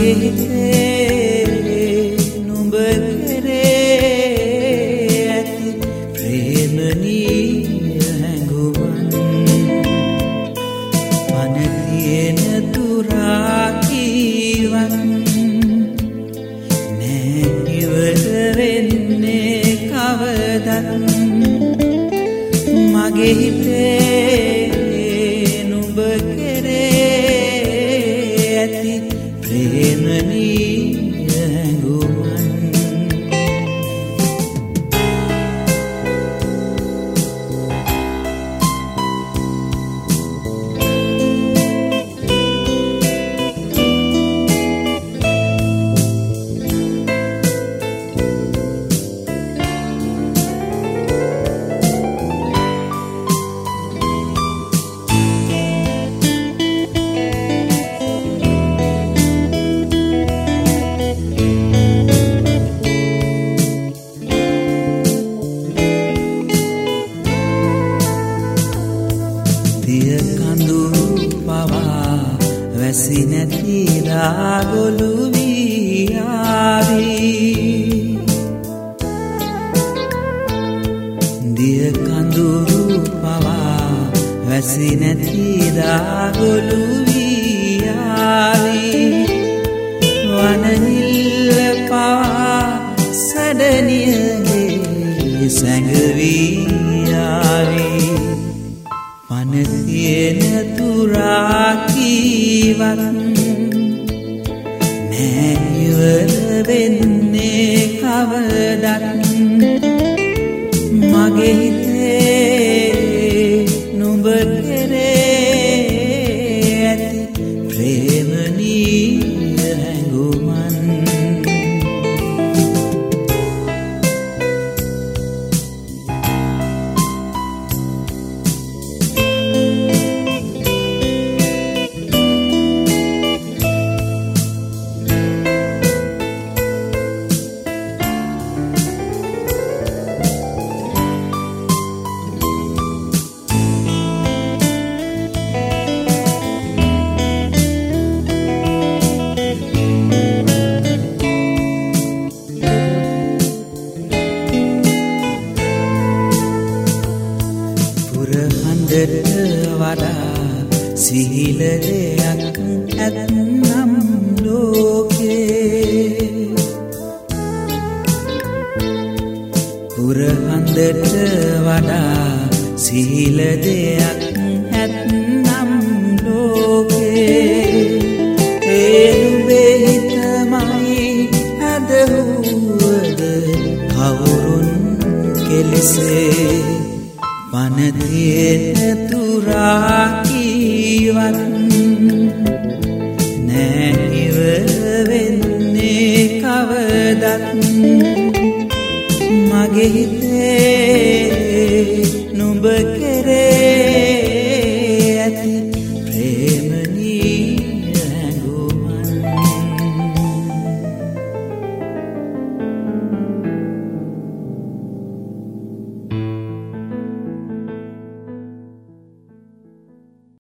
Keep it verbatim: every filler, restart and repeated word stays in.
මගේ හිතේ නුඹ කෙරේ ඇති ප්‍රේමනීය හැඟුමන් මන තියෙන තුරා කීවත් නෑ ඉවර වෙන්නේ කවදත් මගේ හිතේ නුඹ කෙරේ ඇති ප්‍රේමනීය හැඟුමන් දිය කඳුරු පවා වැසි නැති රාගොළු වී ආවී දිය කඳුරු පවා වැසි නැති රාගොළු වී ආවී වනනිල්ල පවා සඩනියගේ සැඟවී ආවී මන තියෙන තුරා කීවත් නෑ ඉවර වෙන්නේ කවදත් මගේ හිතේ නුඹ කෙරේ ඇති ප්‍රේමනීය හැඟුමන් හඳට වඩා සිහිල දෙයක් ඇත්නම් ලෝකේ පුරහඳට වඩා සිහිල දෙයක් ඇත්නම් ලෝකේ ඒ නුඹේ හිතමයි ඇදහුවද කවුරුන් කෙලෙසේ මන තියෙන තුරා කීවත් නෑ ඉවර වෙන්නේ කවදත් මගේ හිතේ නුඹ කෙරේ